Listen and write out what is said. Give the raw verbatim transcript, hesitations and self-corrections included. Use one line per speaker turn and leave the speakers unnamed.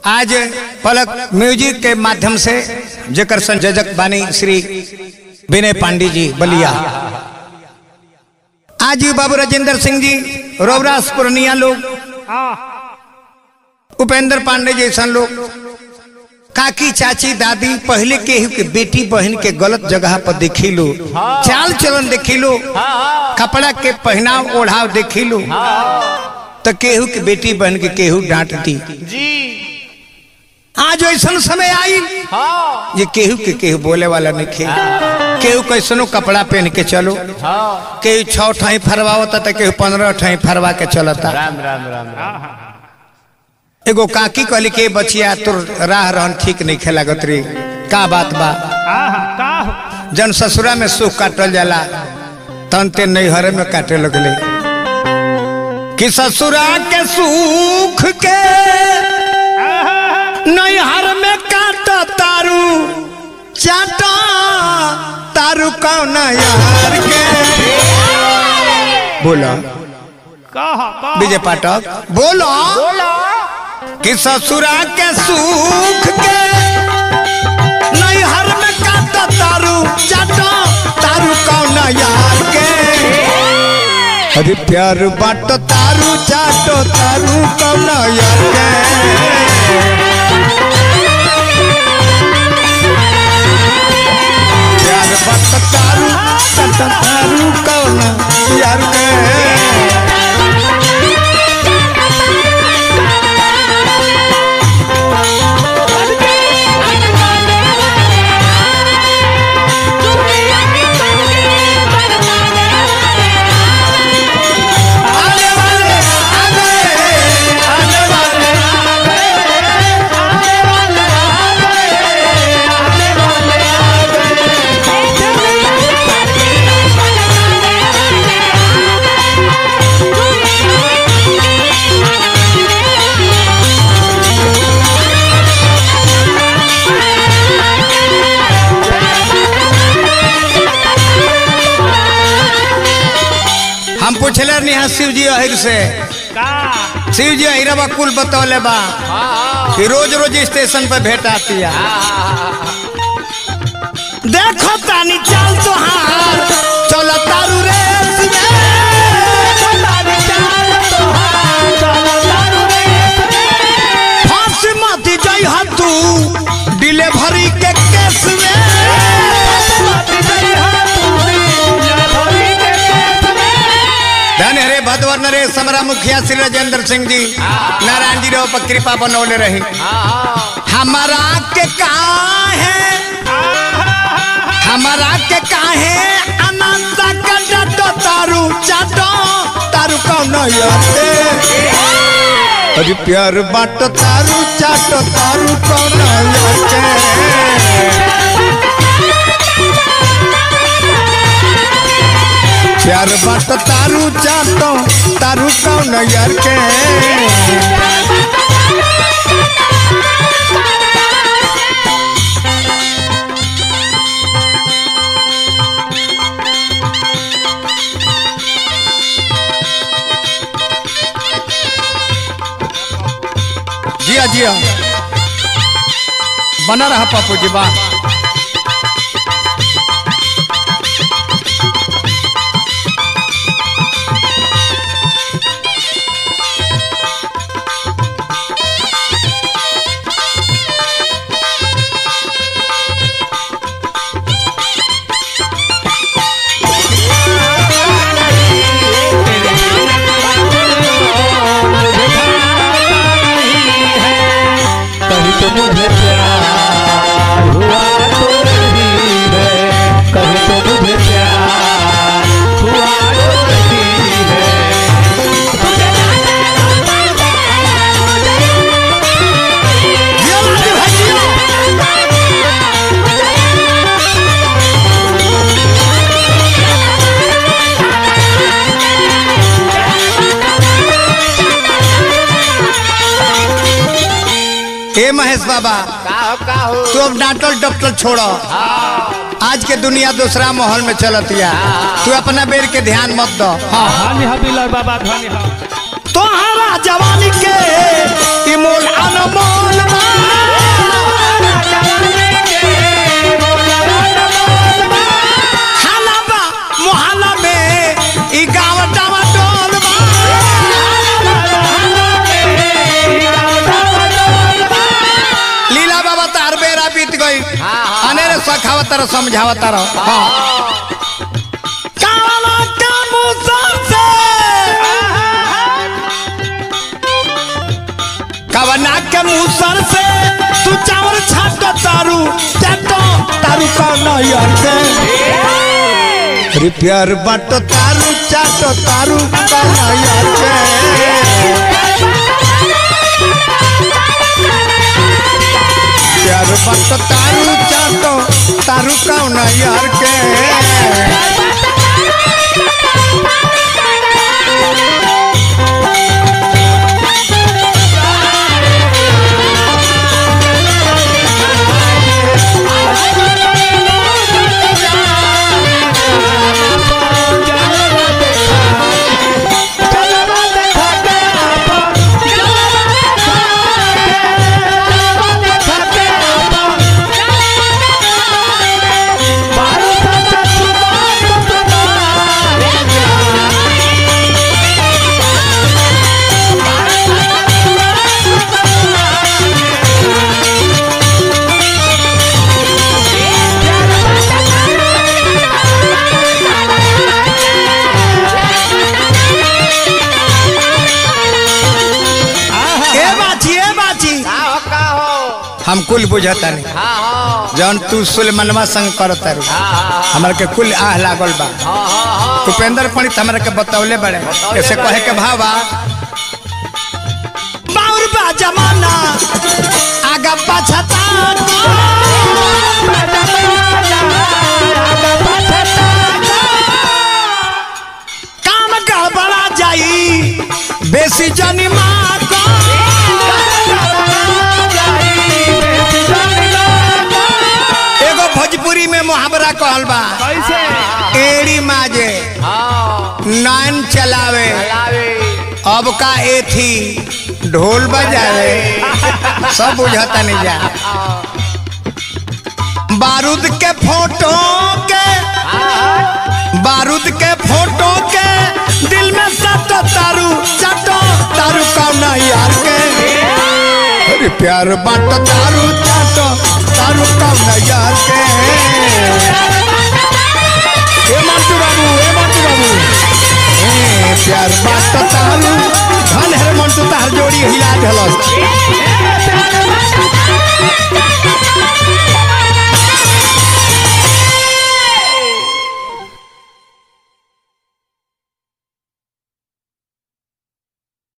आज पलक म्यूजिक के माध्यम से जेकर संयोजक बानी श्री विनय पांडे जी बलिया, आज बाबू राजेंद्र सिंह जी रोवरास पूर्णिया लोग, उपेंद्र पांडे जैसा लोग, काकी चाची दादी पहले के के बेटी बहन के गलत जगह पर देखी लो, चाल चलन देखी लो, कपड़ा के पहनाव ओढ़ाव देखी लो, तो केहू के बेटी बहन के केहू डांटती जी। आज ऐसा समय आई ये केहू के केहू बोले वाला नहीं खे, केहू कैसनो कपड़ा पहन के चलो, केहू छह ठाई फरवाता तो केहू पंद्रह ठाई फरवा के चलता।
राम राम राम राम।
एगो काकी कहली के बचिया तुर राह रहन ठीक नहीं खेला गतरी का बात बा, जन ससुरा में सुख काटल जाला तन ते नैहर में काटे लगले कि ससुरा के सुख के नैहर में काट तारू चाटा तारू कौन यार के बोला विजय पाठक बोलो कि ससुरा के सुख के नैहर में काट तारू चाटा तारू कौन यार के, अरे प्यार बाट तारू चाटो तारू कौन यार के, प्यार बाट तारू चाटो तारू कौन यार के। हम पूछले नहीं शिव जी अहिर से, शिव जी अहिरवा कुल बतौले बा कि रोज रोज स्टेशन पे भेंट आती है, देखो तानी चाल तोहार चलो तारू रे फांस मती जई ह तू डिलीवरी के केस में, हरे भदवर नरेश समरा मुखिया श्री राजेंद्र सिंह जी नारायण जी रो पर कृपा बनौले रही। हमारा के कहा है हमारा के कहा है अनंत कटो तारू चाटो तारू कौन याते, अरे प्यार बाट तारू चाटो तारू कौन याते, प्यार बाट तारू चाटो तारू कौन यार के, जिया जिया बना रहा पापू जी बा।
मुझे प्यार हुआ तो नहीं है, कभी तो मुझे प्यार हुआ तो नहीं है,
ए महेश बाबा तू अब डांटल डॉक्टर छोड़ो, आज के दुनिया दूसरा माहौल में चलती है, तू अपना बेर के ध्यान मत दो।
बाबा
तोहरा जवानी के इमोल अनमोल तरह समझावता रहो। हाँ काला का मुसर से कवना के मुसर से तू चावल छाटो तारू चाटो तारू कौन यार के अरे प्यार बाटो तारू चाटो तारू कौन यार के प्यार बाटो तारू चाटो तारू कौन यार के हम कुल बुझता नहीं जौन तू सुलेमनवा संग करता रू हमारे के कुल आह लागल बा उपेंद्र पंडित हमारे के बतौले बड़े ऐसे कहे के भावा बाउर बा जमाना आगा पछता काम गड़बड़ा जाई बेसी जनी माँ को भोजपुरी में मुहावरा कहल बा एड़ी माजे नान चलावे अब का एथी ढोल बजावे सब बुझता नहीं जा बारूद के फोटो के बारूद के फोटो के दिल में सटो तारू सटो तारू कौन यार के अरे प्यार बाटो तारू चाटो तारू कौन यार के ए मंटू बाबू ए मंटू बाबू ए प्यार बाटो तारू धन है मंटू तार जोड़ी हिला ढलस